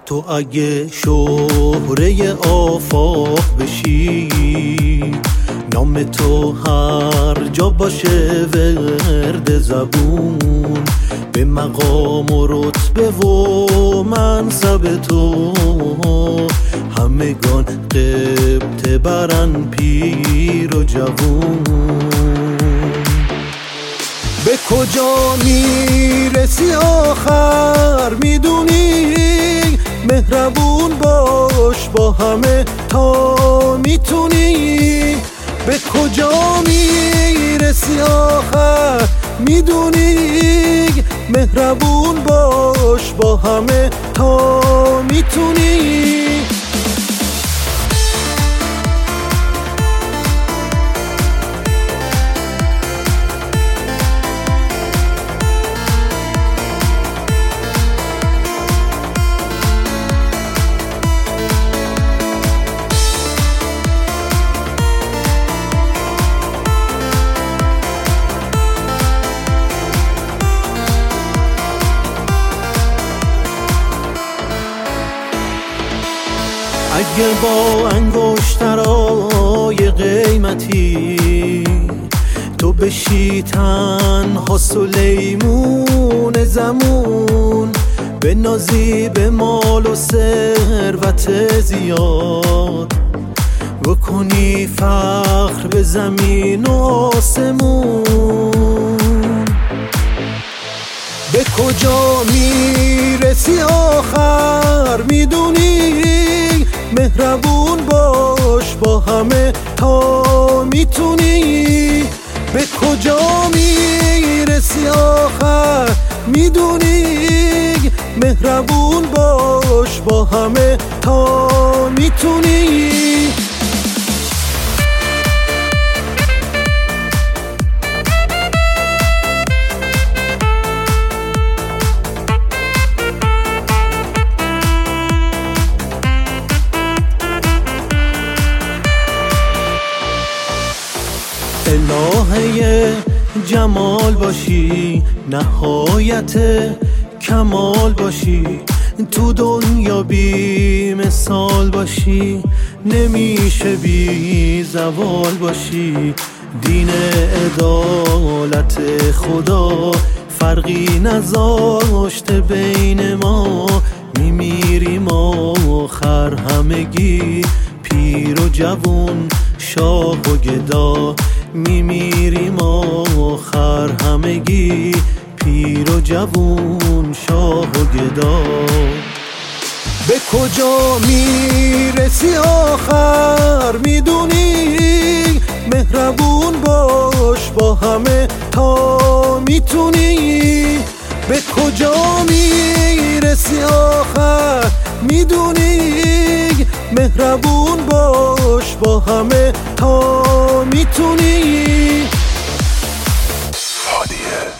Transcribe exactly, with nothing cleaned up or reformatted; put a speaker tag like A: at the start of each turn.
A: تو اگه شهره آفاق بشی، نام تو هر جا باشه ورد زبون، به مقام و رتبه و منصب تو همگان غبطه برن پیر و جوون. به کجا میرسی آخر میدونی، مهربون باش با همه تا میتونی. به کجا میرسی آخر میدونی، مهربون باش با همه تا میتونی. اگه با انگشترای قیمتی تو بشی تنها سلیمون زمون، به نازی به مال و ثروت زیاد، بکنی فخر به زمین و آسمون. به کجا میرسی آخر میدونی، مهربون باش با همه تا میتونی. به کجا میرسی آخر میدونی، مهربون باش با همه تا میتونی. الهه جمال باشی، نهایت کمال باشی، تو دنیا بی مثال باشی، نمیشه بی زوال باشی. دین عدالت خدا فرقی نذاشته بین ما، میمیریم آخر همگی پیر و جوون، شاه و گدا. میمیریم آخر همگی پیر و جوون، شاه و گدا. به کجا میرسی آخر میدونی، مهربون باش با همه تا میتونی. به کجا میرسی آخر میدونی، مهربون باش با همه تا میتونی.
B: هادیه